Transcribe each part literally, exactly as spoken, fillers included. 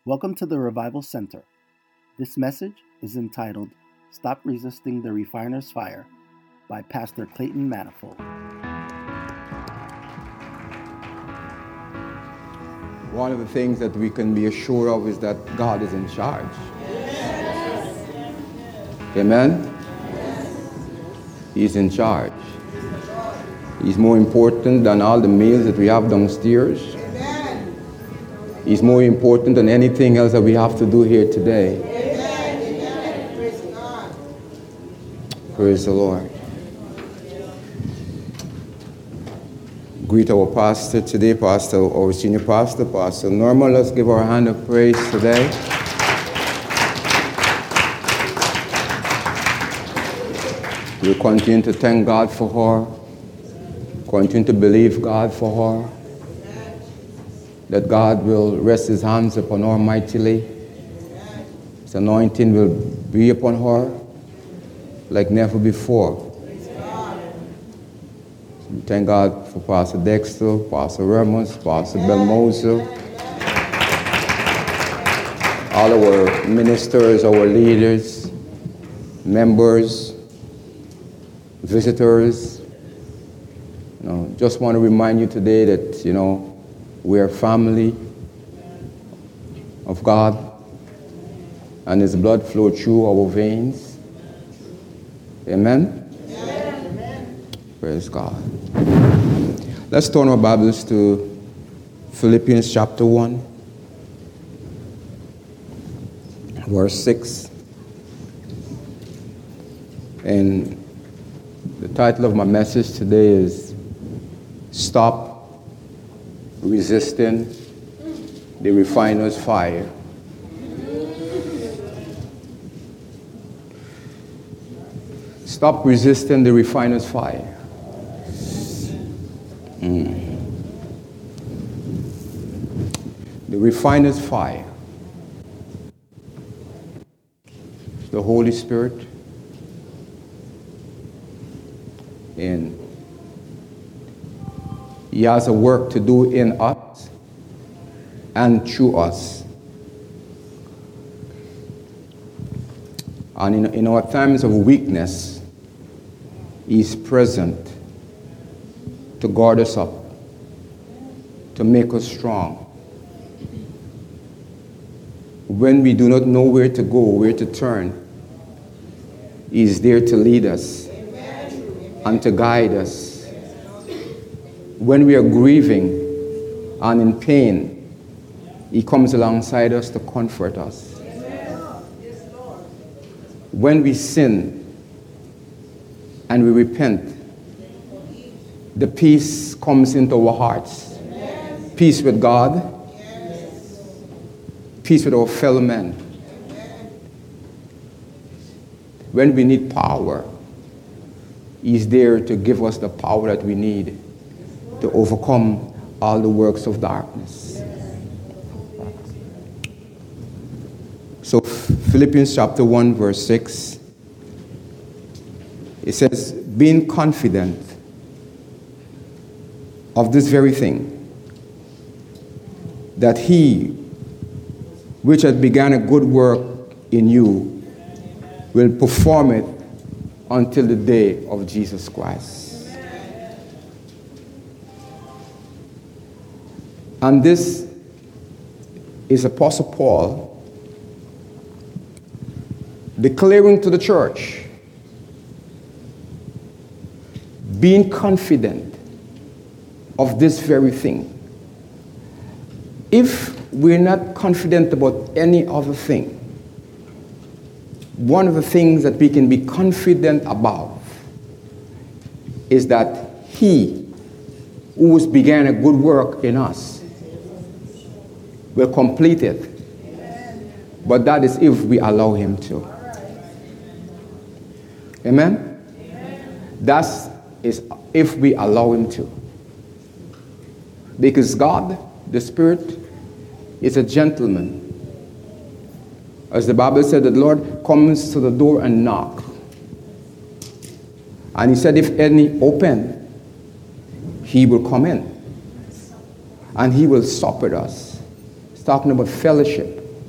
Welcome to the Revival Center. This message is entitled, Stop Resisting the Refiner's Fire by Pastor Clayton Manifold. One of the things that we can be assured of is that God is in charge. Yes. Amen? Yes. He's in charge. He's more important than all the meals that we have downstairs. He's more important than anything else that we have to do here today. Amen. Praise God. Praise the Lord. Greet our pastor today, Pastor, our senior pastor, Pastor Norma. Let's give our hand of praise today. We continue to thank God for her. Continue to believe God for her. That God will rest his hands upon her mightily. His anointing will be upon her like never before. We thank God for Pastor Dexter, Pastor Ramos, Pastor Belmosa, all our ministers, our leaders, members, visitors. You know, just want to remind you today that, you know, we are family of God, and his blood flowed through our veins. Amen? Amen. Praise God. Let's turn our Bibles to Philippians chapter one, verse six. And the title of my message today is Stop Resisting the Refiner's Fire. Stop resisting the refiner's fire. Mm. The refiner's fire. The Holy Spirit. And he has a work to do in us and through us. And in, in our times of weakness, he is present to guard us up, to make us strong. When we do not know where to go, where to turn, he is there to lead us and to guide us. When we are grieving and in pain, he comes alongside us to comfort us. When we sin and we repent, the peace comes into our hearts. Peace with God, peace with our fellow men. When we need power, he's there to give us the power that we need to overcome all the works of darkness. So Philippians chapter one verse six, it says, being confident of this very thing, that he which had begun a good work in you will perform it until the day of Jesus Christ. And this is Apostle Paul declaring to the church, being confident of this very thing. If we're not confident about any other thing, one of the things that we can be confident about is that he who has began a good work in us will complete it. But that is if we allow him to. Amen? That is if we allow him to. Because God, the Spirit, is a gentleman. As the Bible said, the Lord comes to the door and knock. And he said, if any open, he will come in. And he will sup with us. It's talking about fellowship.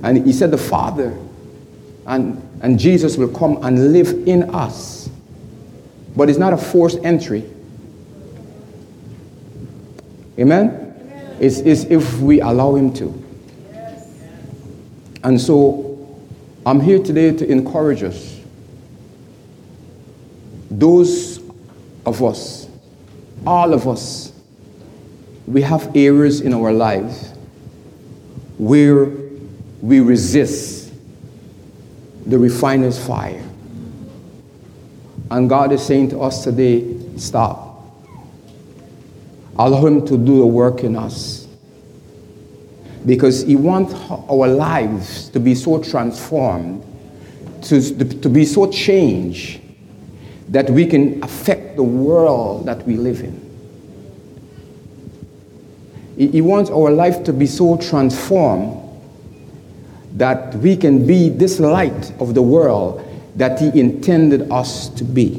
And he said the Father and, and Jesus will come and live in us. But it's not a forced entry. Amen? Amen. It's, it's if we allow him to. Yes. And so I'm here today to encourage us. Those of us, all of us, we have areas in our lives where we resist the refiner's fire. And God is saying to us today, stop. Allow him to do the work in us. Because he wants our lives to be so transformed, to, to be so changed, that we can affect the world that we live in. He, he wants our life to be so transformed that we can be this light of the world that he intended us to be.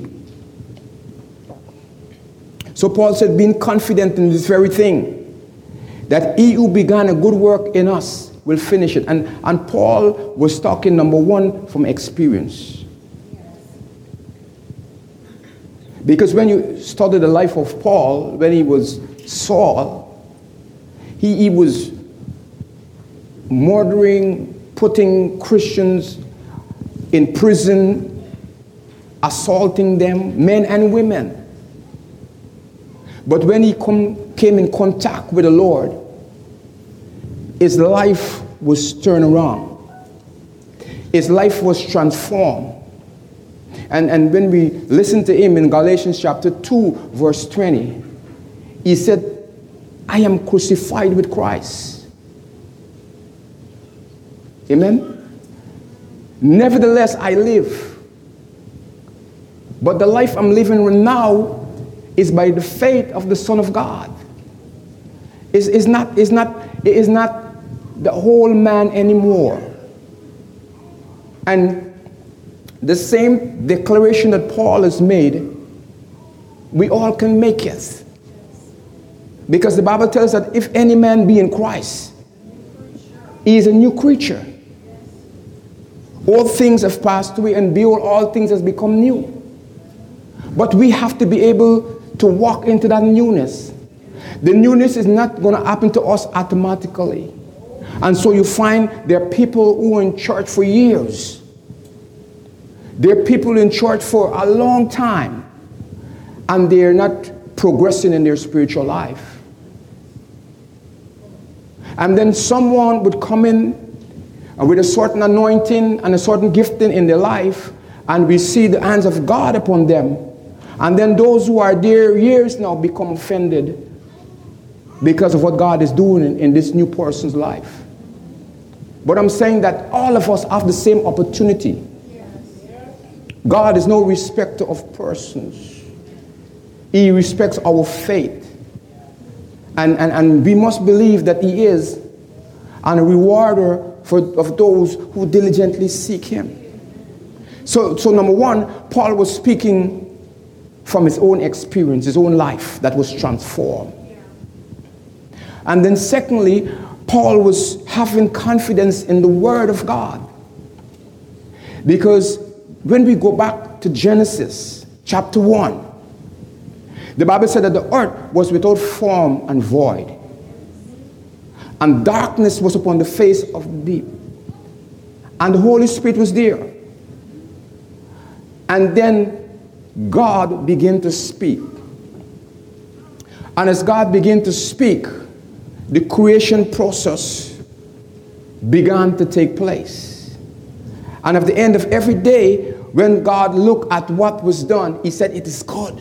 So Paul said, being confident in this very thing, that he who began a good work in us will finish it. And, and Paul was talking, number one, from experience. Because when you study the life of Paul, when he was Saul, he, he was murdering, putting Christians in prison, assaulting them, men and women. But when he come, came in contact with the Lord, his life was turned around. His life was transformed. And, and when we listen to him in Galatians chapter two, verse twenty, he said, I am crucified with Christ. Amen? Nevertheless, I live. But the life I'm living now is by the faith of the Son of God. It's, it's, not, it's, not, it is not the whole man anymore. And the same declaration that Paul has made, we all can make it. Because the Bible tells us that if any man be in Christ, he is a new creature. All things have passed away, and behold, all things has become new. But we have to be able to walk into that newness. The newness is not going to happen to us automatically. And so you find there are people who are in church for years. There are people in church for a long time, and they're not progressing in their spiritual life. And then someone would come in with a certain anointing and a certain gifting in their life, and we see the hands of God upon them. And then those who are there years now become offended because of what God is doing in, in this new person's life. But I'm saying that all of us have the same opportunity. God is no respecter of persons. He respects our faith. And, and, and we must believe that he is and a rewarder for, of those who diligently seek him. So, so number one, Paul was speaking from his own experience, his own life that was transformed. And then secondly, Paul was having confidence in the Word of God. Because when we go back to Genesis chapter one, the Bible said that the earth was without form and void, and darkness was upon the face of the deep, and the Holy Spirit was there. And then God began to speak. And as God began to speak, the creation process began to take place. And at the end of every day, when God looked at what was done, he said, it is good.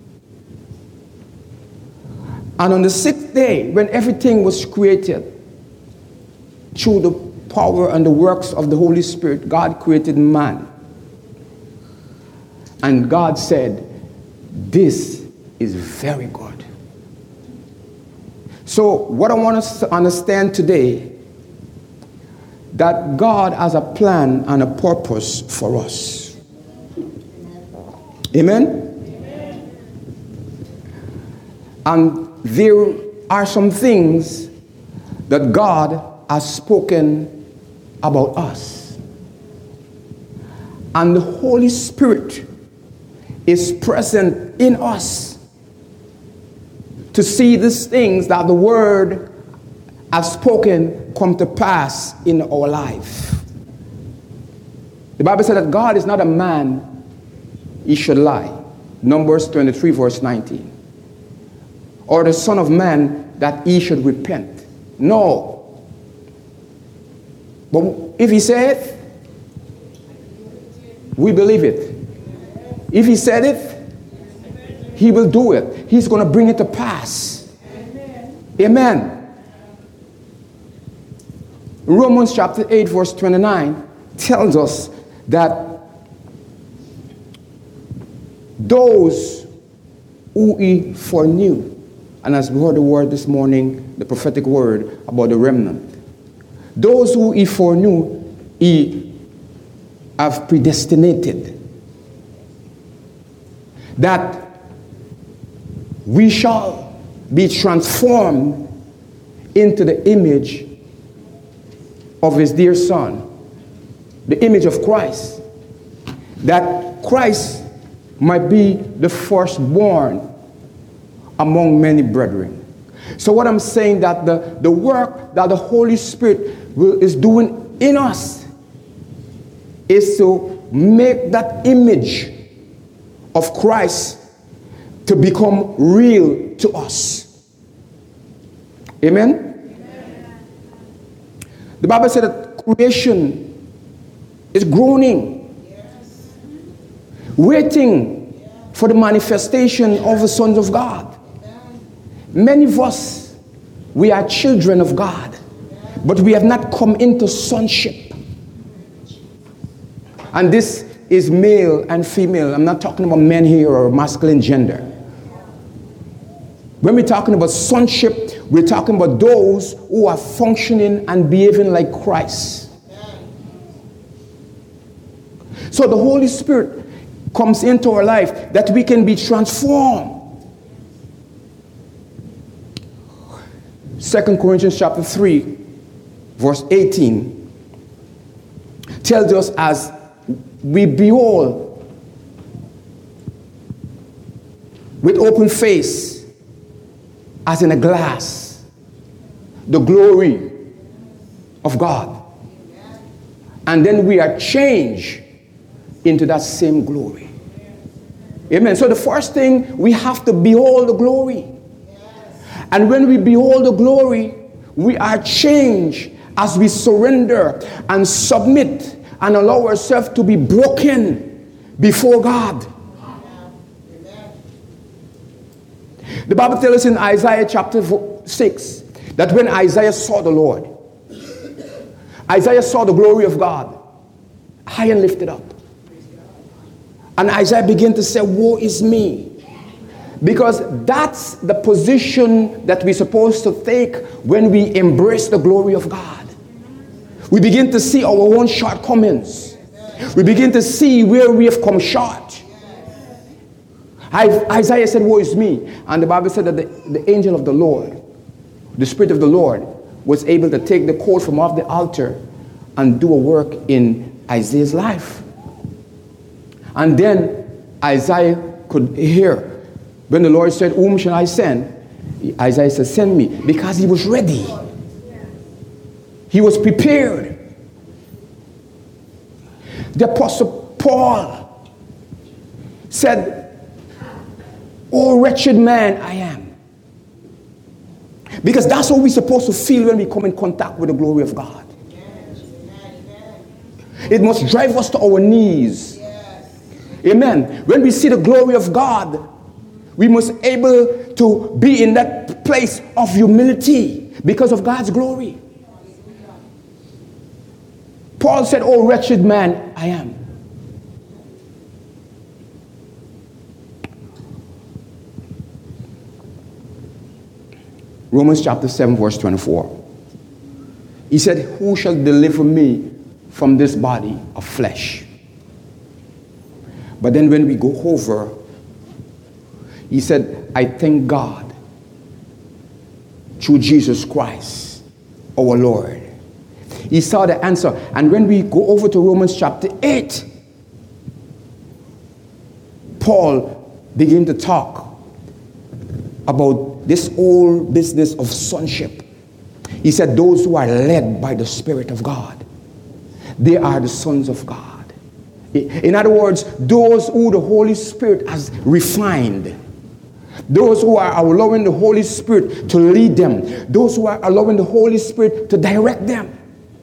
And on the sixth day, when everything was created, through the power and the works of the Holy Spirit, God created man. And God said, this is very good. So what I want us to understand today, that God has a plan and a purpose for us. Amen? Amen. And there are some things that God has spoken about us. And the Holy Spirit is present in us to see these things that the Word has spoken come to pass in our life. The Bible said that God is not a man, he should lie. Numbers twenty-three, verse nineteen. Or the Son of Man, that he should repent. No. But if he said it, we believe it. If he said it, he will do it. He's going to bring it to pass. Amen. Romans chapter eight, verse twenty-nine tells us that those who he foreknew, and as we heard the word this morning, the prophetic word about the remnant, those who he foreknew, he have predestinated, that we shall be transformed into the image of his dear Son, the image of Christ, that Christ might be the firstborn among many brethren. So what I'm saying, that the, the work that the Holy Spirit will, is doing in us is to make that image of Christ to become real to us. Amen? Amen. The Bible said that creation is groaning, yes, waiting, yes, for the manifestation of the sons of God. Many of us, we are children of God, but we have not come into sonship. And this is male and female. I'm not talking about men here or masculine gender. When we're talking about sonship, we're talking about those who are functioning and behaving like Christ. So the Holy Spirit comes into our life that we can be transformed. Second Corinthians chapter three, verse eighteen tells us, as we behold with open face as in a glass the glory of God, and then we are changed into that same glory. Amen. So the first thing, we have to behold the glory. And when we behold the glory, we are changed as we surrender and submit and allow ourselves to be broken before God. The Bible tells us in Isaiah chapter six that when Isaiah saw the Lord, Isaiah saw the glory of God high and lifted up. And Isaiah began to say, woe is me. Because that's the position that we're supposed to take when we embrace the glory of God. We begin to see our own shortcomings. We begin to see where we have come short. Isaiah said, woe is me. And the Bible said that the, the angel of the Lord, the Spirit of the Lord, was able to take the coal from off the altar and do a work in Isaiah's life. And then Isaiah could hear when the Lord said, whom shall I send? Isaiah said, send me. Because he was ready. He was prepared. The Apostle Paul said, oh, wretched man I am. Because that's what we're supposed to feel when we come in contact with the glory of God. It must drive us to our knees. Amen. When we see the glory of God, we must be able to be in that place of humility because of God's glory. Paul said, oh, wretched man I am. Romans chapter seven, verse twenty-four. He said, who shall deliver me from this body of flesh? But then when we go over, he said, I thank God through Jesus Christ, our Lord. He saw the answer. And when we go over to Romans chapter eight, Paul began to talk about this whole business of sonship. He said, those who are led by the Spirit of God, they are the sons of God. In other words, those who the Holy Spirit has refined, those who are allowing the Holy Spirit to lead them, those who are allowing the Holy Spirit to direct them.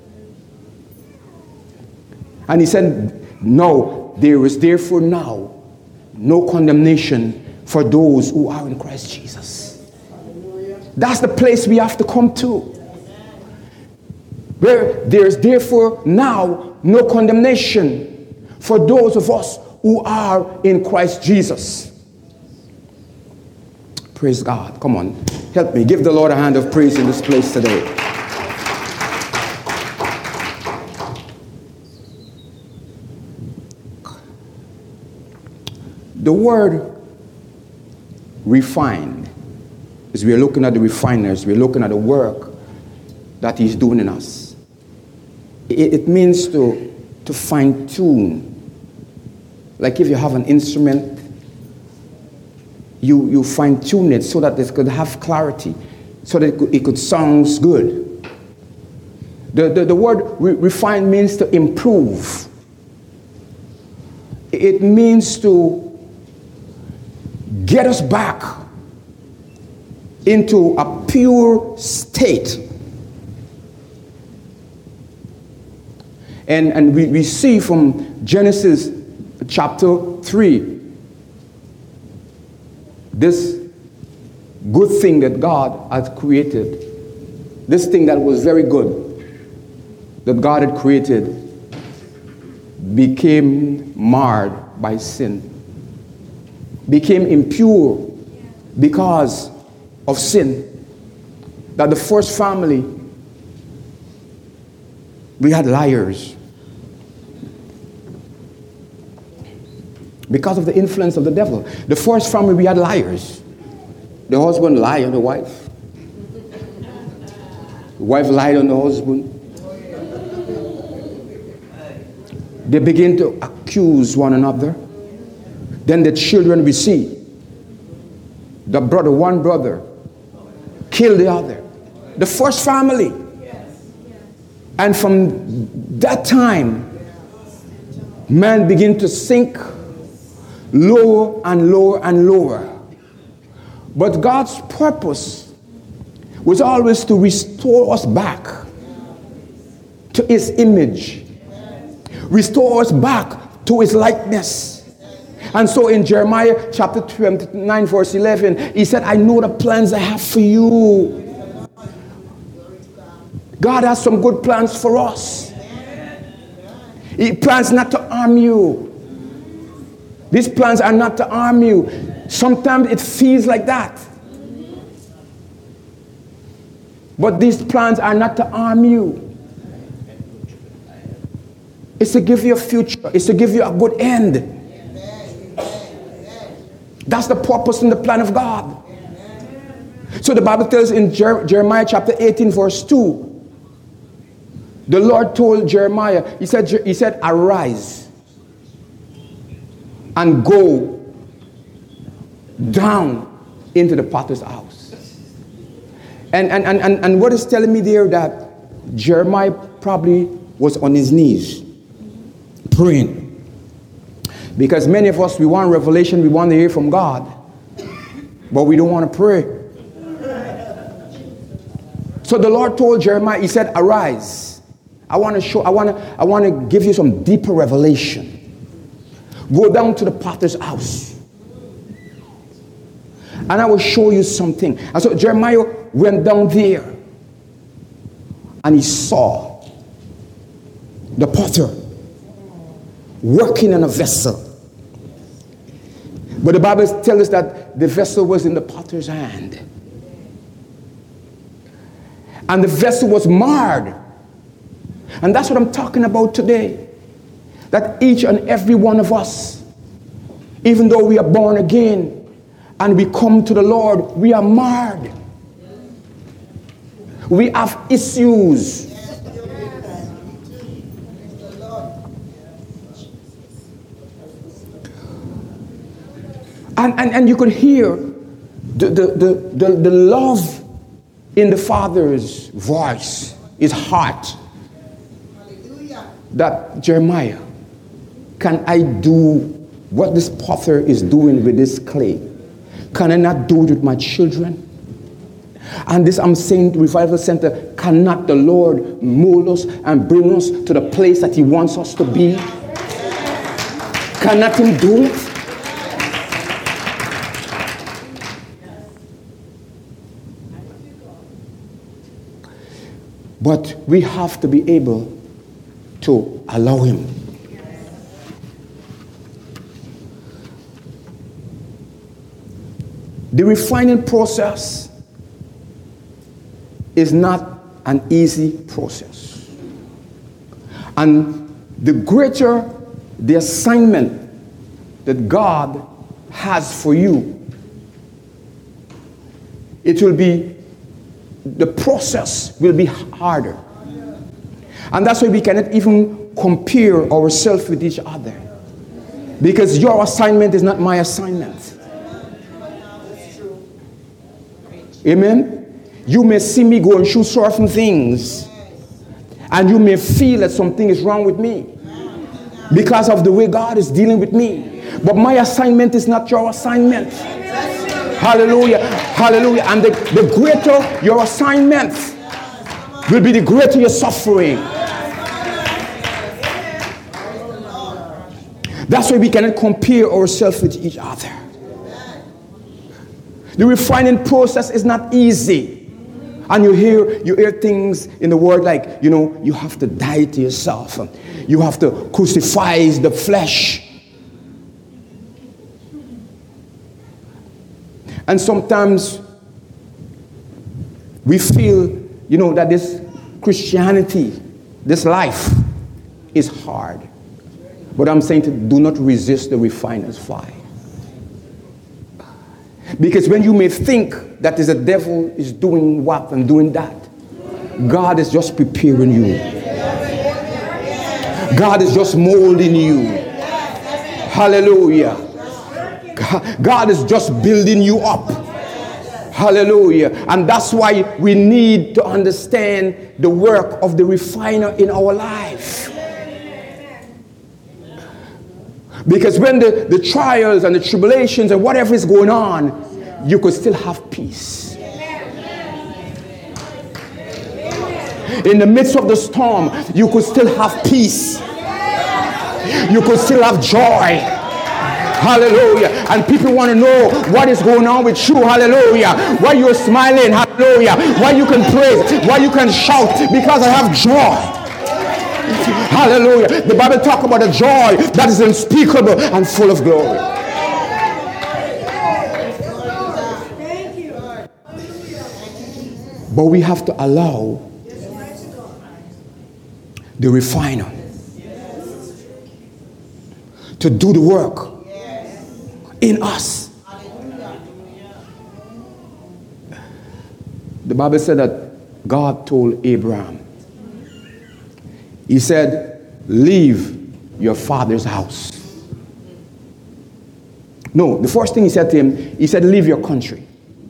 And he said, no, there is therefore now no condemnation for those who are in Christ Jesus. That's the place we have to come to, where there is therefore now no condemnation for those of us who are in Christ Jesus. Praise God. Come on, help me. Give the Lord a hand of praise in this place today. The word refined, as we are looking at the refiners, we're looking at the work that he's doing in us. It, it means to, to fine tune. Like if you have an instrument, you, you fine tune it so that it could have clarity, so that it could, it could sound good. The, the, the word re- refine means to improve. It means to get us back into a pure state. And, and we, we see from Genesis chapter three, this good thing that God had created, this thing that was very good, that God had created, became marred by sin, became impure because of sin. That the first family, we had liars. Because of the influence of the devil. The first family, we had liars. The husband lied on the wife. The wife lied on the husband. They begin to accuse one another. Then the children we see. The brother, one brother, killed the other. The first family. And from that time, man began to sink lower and lower and lower. But God's purpose was always to restore us back to his image, restore us back to his likeness. And so in Jeremiah chapter twenty-nine verse eleven, he said, I know the plans I have for you. God has some good plans for us. He plans not to harm you. These plans are not to harm you. Sometimes it feels like that. But these plans are not to harm you. It's to give you a future. It's to give you a good end. That's the purpose and the plan of God. So the Bible tells in Jer- Jeremiah chapter eighteen verse two, the Lord told Jeremiah, he said, he said, arise and go down into the potter's house. And, and, and, and, and what is telling me there that Jeremiah probably was on his knees praying. Because many of us, we want revelation, we want to hear from God, but we don't want to pray. So the Lord told Jeremiah, he said, arise. I want to show, I want to, I want to give you some deeper revelation. Go down to the potter's house, and I will show you something. And so Jeremiah went down there, and he saw the potter working on a vessel. But the Bible tells us that the vessel was in the potter's hand. And the vessel was marred. And that's what I'm talking about today. That each and every one of us, even though we are born again and we come to the Lord, we are marred. We have issues. And, and, and you could hear the, the, the, the, the love in the Father's voice, his heart. Hallelujah. That Jeremiah, can I do what this potter is doing with this clay? Can I not do it with my children? And this I'm saying to Revival Center, cannot the Lord mold us and bring us to the place that he wants us to be? Cannot him do it? But we have to be able to allow him. The refining process is not an easy process. And the greater the assignment that God has for you, it will be, the process will be harder. And that's why we cannot even compare ourselves with each other. Because your assignment is not my assignment. Amen? You may see me going through certain things, and you may feel that something is wrong with me because of the way God is dealing with me. But my assignment is not your assignment. Hallelujah. Hallelujah. And the, the greater your assignment will be, the greater your suffering. That's why we cannot compare ourselves with each other. The refining process is not easy. And you hear you hear things in the word like, you know, you have to die to yourself. You have to crucify the flesh. And sometimes we feel, you know, that this Christianity, this life is hard. But I'm saying to do not resist the refiner's fire. Because when you may think that is the devil is doing what and doing that, God is just preparing you. God is just molding you. Hallelujah. God is just building you up. Hallelujah. And that's why we need to understand the work of the refiner in our life. Because when the, the trials and the tribulations and whatever is going on, you could still have peace. In the midst of the storm, you could still have peace. You could still have joy. Hallelujah. And people want to know what is going on with you. Hallelujah. Why you're smiling. Hallelujah. Why you can praise. Why you can shout. Because I have joy. Hallelujah. The Bible talks about a joy that is unspeakable and full of glory. But we have to allow the refiner to do the work in us. The Bible said that God told Abraham, he said, leave your father's house. No, the first thing he said to him, he said, leave your country.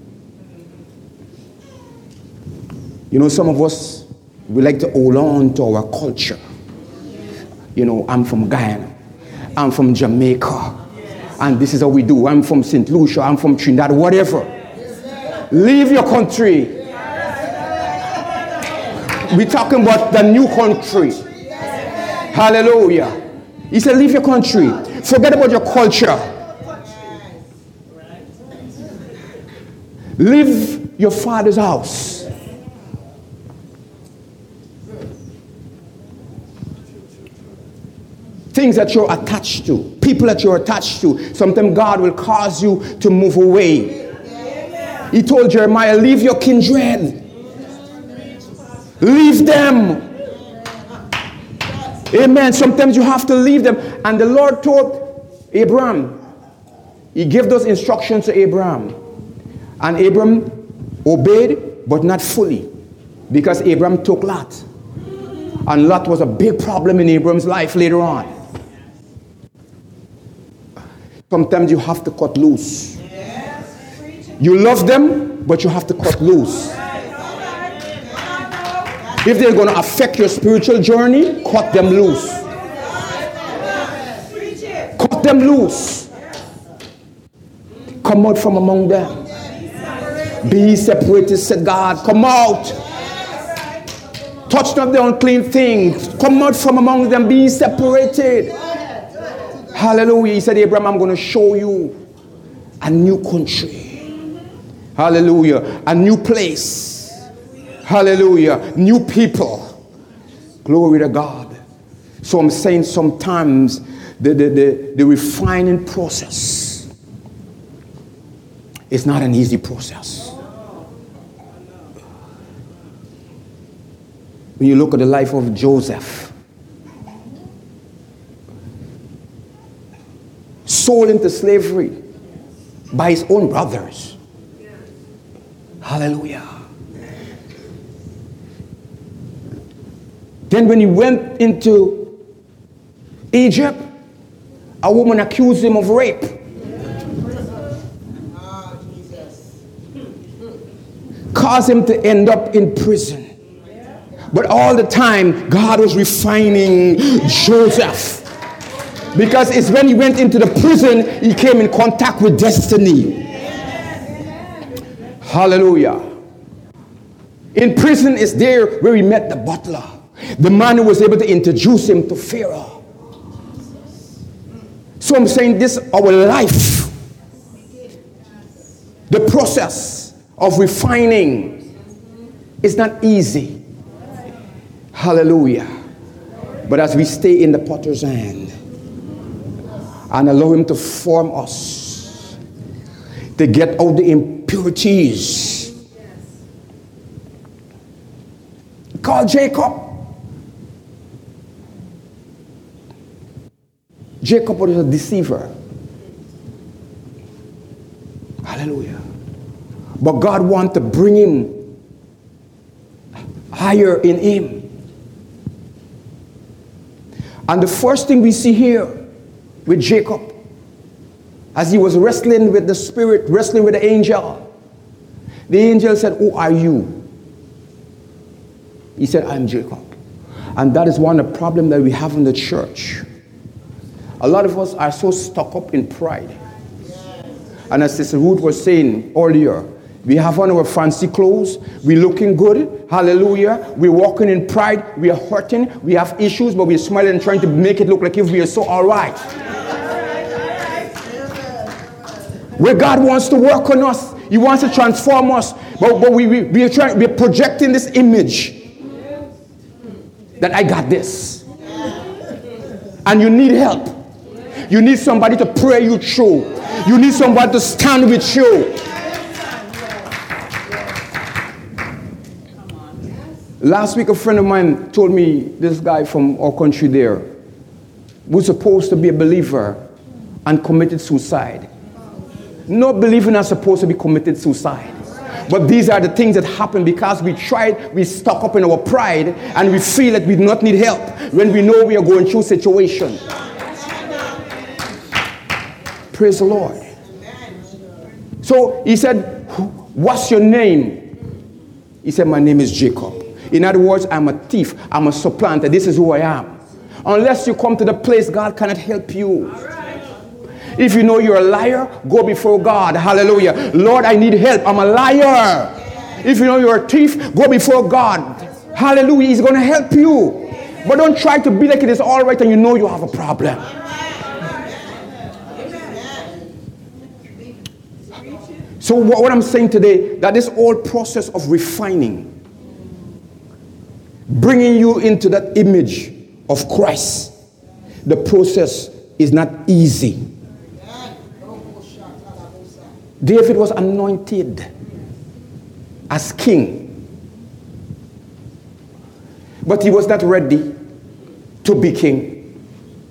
You know, some of us, we like to hold on to our culture. You know, I'm from Guyana. I'm from Jamaica. And this is how we do. I'm from Saint Lucia. I'm from Trinidad, whatever. Leave your country. We're talking about the new country. Hallelujah. He said, leave your country. Forget about your culture. Leave your father's house. Things that you're attached to, people that you're attached to. Sometimes God will cause you to move away. He told Jeremiah, leave your kindred. Leave them. Amen. Sometimes you have to leave them. And the Lord told Abraham, he gave those instructions to Abraham. And Abraham obeyed, but not fully. Because Abraham took Lot. And Lot was a big problem in Abraham's life later on. Sometimes you have to cut loose. You love them, but you have to cut loose. If they're going to affect your spiritual journey, cut them loose. Cut them loose. Come out from among them. Be separated, said God. Come out. Touch not the unclean things. Come out from among them. Be separated. Hallelujah. He said, Abraham, I'm going to show you a new country. Hallelujah. A new place. Hallelujah. New people. Glory to God. So I'm saying sometimes the, the, the, the refining process is not an easy process. When you look at the life of Joseph, sold into slavery by his own brothers. Hallelujah. Then when he went into Egypt, a woman accused him of rape. Caused him to end up in prison. But all the time, God was refining Joseph. Because it's when he went into the prison, he came in contact with destiny. Hallelujah. In prison is there where he met the butler. The man who was able to introduce him to Pharaoh. So I'm saying this, our life, the process of refining is not easy. Hallelujah. But as we stay in the potter's hand and allow him to form us, to get out the impurities. Call Jacob. Jacob was a deceiver. Hallelujah. But God wanted to bring him higher in him. And the first thing we see here with Jacob, as he was wrestling with the spirit, wrestling with the angel, the angel said, "Who are you?" He said, "I'm Jacob." And that is one of the problems that we have in the church. A lot of us are so stuck up in pride. And as Sister Ruth was saying earlier, we have on our fancy clothes, we're looking good, hallelujah, we're walking in pride, we are hurting, we have issues, but we're smiling and trying to make it look like if we are so all right. Where God wants to work on us, he wants to transform us, but, but we, we, we are trying, we're projecting this image that I got this. And you need help. You need somebody to pray you through. You need somebody to stand with you. Last week, a friend of mine told me, this guy from our country there was supposed to be a believer and committed suicide. No believer is supposed to be committed suicide. But these are the things that happen because we tried, we stuck up in our pride, and we feel that we do not need help when we know we are going through a situation. Praise the Lord. So he said, "What's your name?" He said, "My name is Jacob." In other words, I'm a thief. I'm a supplanter. This is who I am. Unless you come to the place, God cannot help you. If you know you're a liar, go before God. Hallelujah. "Lord, I need help. I'm a liar." If you know you're a thief, go before God. Hallelujah. He's going to help you. But don't try to be like it is all right and you know you have a problem. So what I'm saying today, that this whole process of refining, bringing you into that image of Christ, the process is not easy. David was anointed as king, but he was not ready to be king.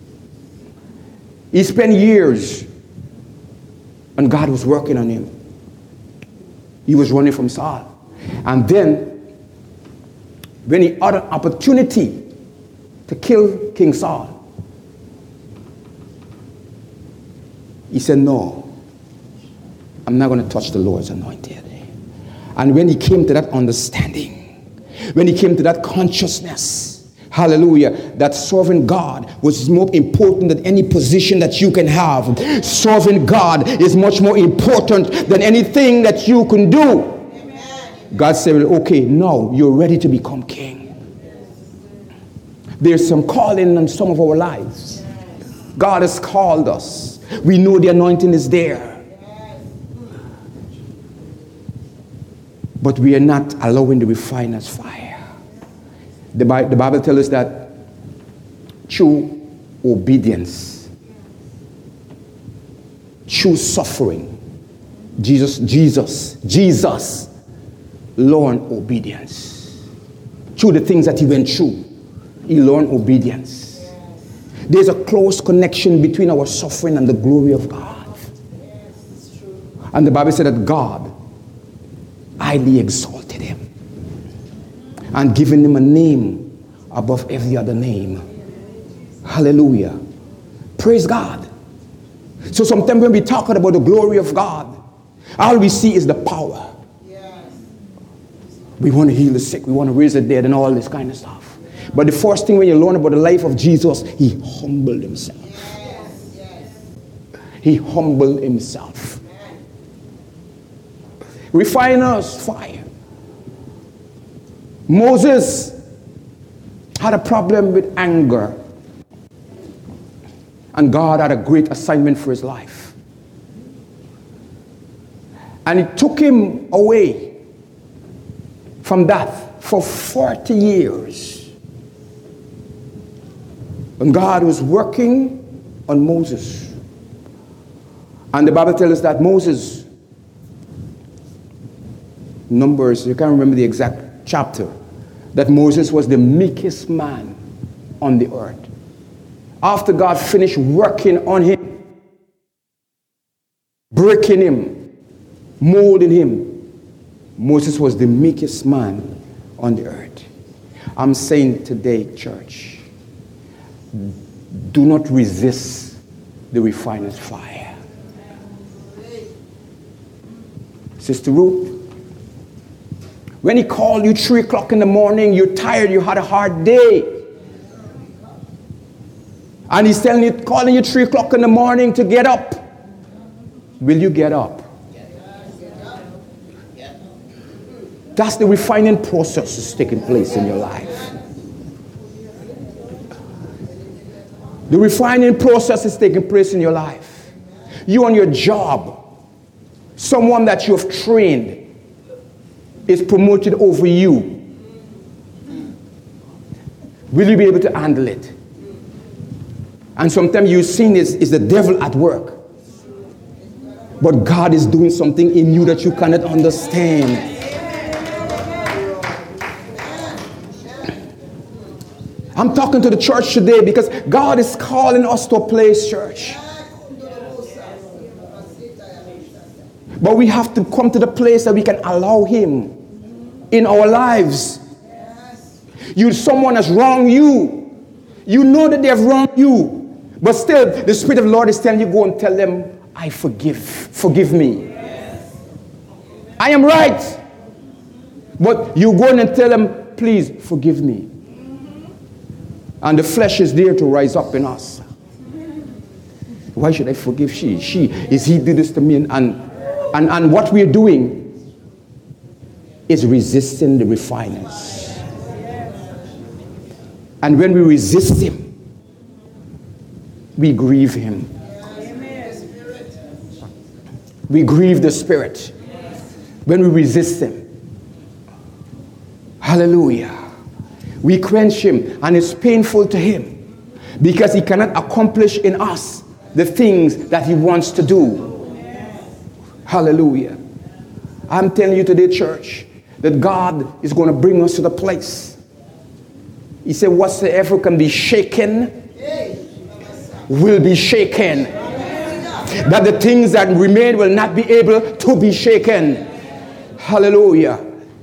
He spent years and God was working on him. He was running from Saul. And then, when he had an opportunity to kill King Saul, He said, no, I'm not going to touch the Lord's anointed. And when he came to that understanding, when he came to that consciousness, hallelujah, that serving God was more important than any position that you can have. Serving God is much more important than anything that you can do. Amen. God said, okay, now you're ready to become king. There's some calling on some of our lives. God has called us. We know the anointing is there. But we are not allowing the refiner's fire. The Bible, the Bible tells us that true obedience, true suffering, Jesus, Jesus, Jesus learned obedience. Through the things that he went through, he learned obedience. There's a close connection between our suffering and the glory of God. And the Bible said that God highly exalted him and given him a name above every other name. Hallelujah. Praise God. So sometimes when we're talking about the glory of God, all we see is the power. Yes. We want to heal the sick, we want to raise the dead and all this kind of stuff. But the first thing when you learn about the life of Jesus, he humbled himself. Yes. Yes. He humbled himself. Refiner's fire. Moses had a problem with anger. And God had a great assignment for his life. And it took him away from that for forty years. And God was working on Moses. And the Bible tells us that Moses, Numbers, you can't remember the exact chapter, that Moses was the meekest man on the earth. After God finished working on him, breaking him, molding him, Moses was the meekest man on the earth. I'm saying today, church, do not resist the refiner's fire. Sister Ruth, when he called you three o'clock in the morning, you're tired, you had a hard day. And he's telling you, calling you three o'clock in the morning to get up. Will you get up? That's the refining process that's taking place in your life. The refining process is taking place in your life. You on your job, someone that you have trained is promoted over you. Will you be able to handle it? And sometimes you've seen is, is the devil at work. But God is doing something in you that you cannot understand. I'm talking to the church today because God is calling us to a place, church. But we have to come to the place that we can allow him in our lives. You, someone has wronged you. You know that they have wronged you. But still, the Spirit of the Lord is telling you, go and tell them, I forgive. Forgive me. I am right. But you go in and tell them, please forgive me. And the flesh is there to rise up in us. Why should I forgive she? She, is he did this to me? And, and, and what we're doing is resisting the refiners. And when we resist him, we grieve him. We grieve the Spirit when we resist him. Hallelujah. We quench him, and it's painful to him because he cannot accomplish in us the things that he wants to do. Hallelujah. I'm telling you today, church, that God is going to bring us to the place. He said, whatsoever can be shaken will be shaken. That the things that remain will not be able to be shaken. Hallelujah.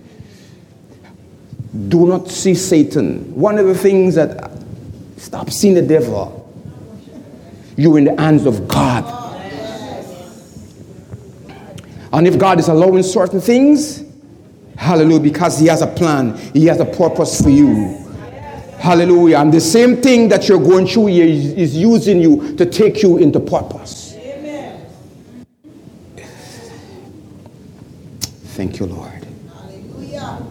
Do not see Satan. One of the things that, stop seeing the devil. You're in the hands of God. And if God is allowing certain things, hallelujah, because he has a plan, he has a purpose for you. Hallelujah. And the same thing that you're going through here is, is using you to take you into purpose. Amen. Thank you, Lord. Hallelujah.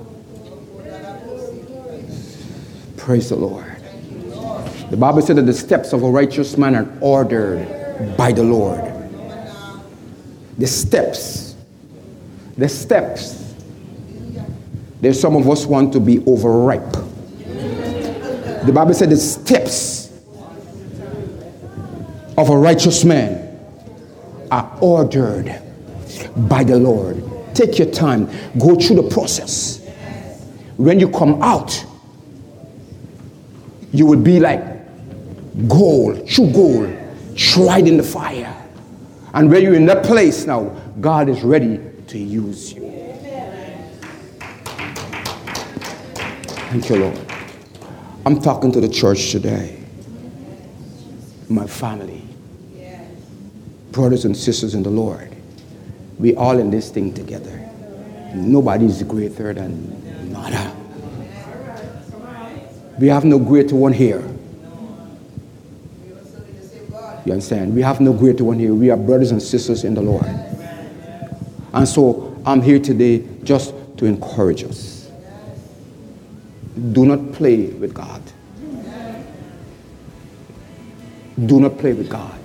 Praise the Lord. The Bible said that the steps of a righteous man are ordered by the Lord. The steps. The steps. There's some of us want to be overripe. The Bible said the steps of a righteous man are ordered by the Lord. Take your time. Go through the process. When you come out, you will be like gold, true gold, tried in the fire. And when you're in that place now, God is ready to use you. Thank you, Lord. I'm talking to the church today. My family. Brothers and sisters in the Lord. We all in this thing together. Nobody's greater than another. We have no greater one here. You understand? We have no greater one here. We are brothers and sisters in the Lord. And so I'm here today just to encourage us. Do not play with God. Do not play with God.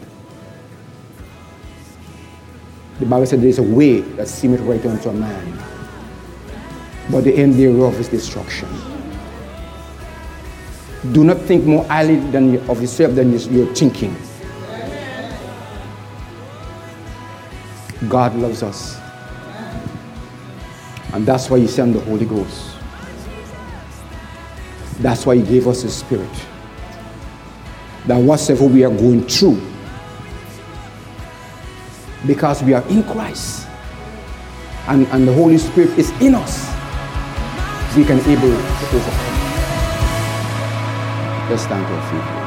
The Bible said there is a way that seemeth right unto a man, but the end thereof is destruction. Do not think more highly than you, of yourself than you're thinking. God loves us. And that's why he sent the Holy Ghost. That's why he gave us his Spirit. That whatsoever we are going through, because we are in Christ and, and the Holy Spirit is in us, we can able to overcome. Let's stand to our feet.